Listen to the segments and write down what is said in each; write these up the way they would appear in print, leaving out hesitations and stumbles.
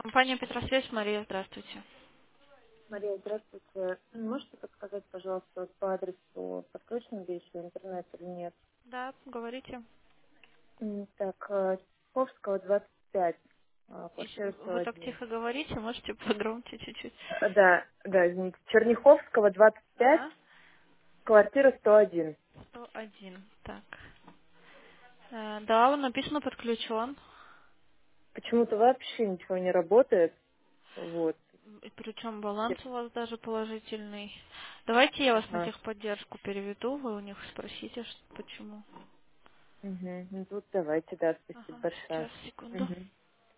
Компания Петросвязь, Мария, здравствуйте. Мария, здравствуйте. Можете подсказать, пожалуйста, вот по адресу подключен ли еще интернет или нет? Да, говорите. Так, Чайковского, 25, квартира Вы так 101. тихо говорите, можете погромче чуть-чуть. Да, извините. Черняховского, 25, Ага. квартира 101. 101. Так. Да, он написано подключен. Почему-то вообще ничего не работает. Вот. И причем баланс у вас даже положительный. Давайте я вас на Ага. техподдержку переведу, вы у них спросите, почему. Угу. Ну, тут давайте, да, спасибо Ага, большое. сейчас, секунду. Угу.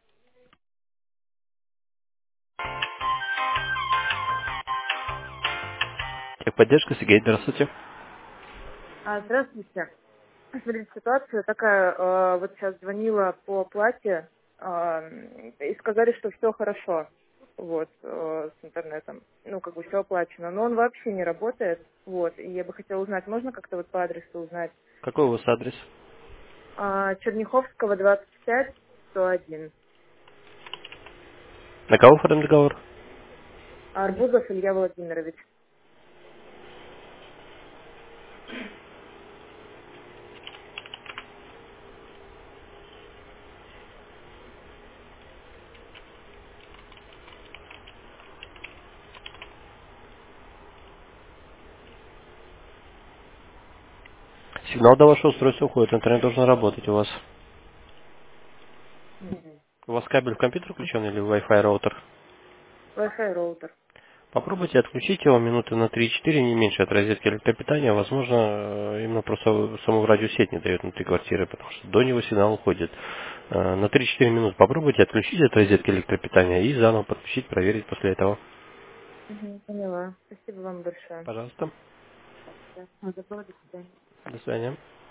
Техподдержка, Сергей, здравствуйте. Здравствуйте. Смотрите, ситуация такая, вот сейчас звонила по оплате, и сказали, что все хорошо, вот, с интернетом, ну, как бы все оплачено, но он вообще не работает, вот, и я бы хотела узнать, можно как-то вот по адресу узнать? Какой у вас адрес? Черняховского, 25, 101. На кого оформлен договор? Арбузов Илья Владимирович. Сигнал до вашего устройства уходит, интернет должен работать у вас. Мгм. У вас кабель в компьютер включен или Wi-Fi роутер? Wi-Fi роутер. Попробуйте отключить его минуты на 3-4, не меньше от розетки электропитания. Возможно, именно просто саму радиосеть не дает внутри квартиры, потому что до него сигнал уходит. На 3-4 минуты попробуйте отключить от розетки электропитания и заново подключить, проверить после этого. Мгм, поняла. Спасибо вам большое. Пожалуйста. Да, всего доброго, до свидания. До свидания.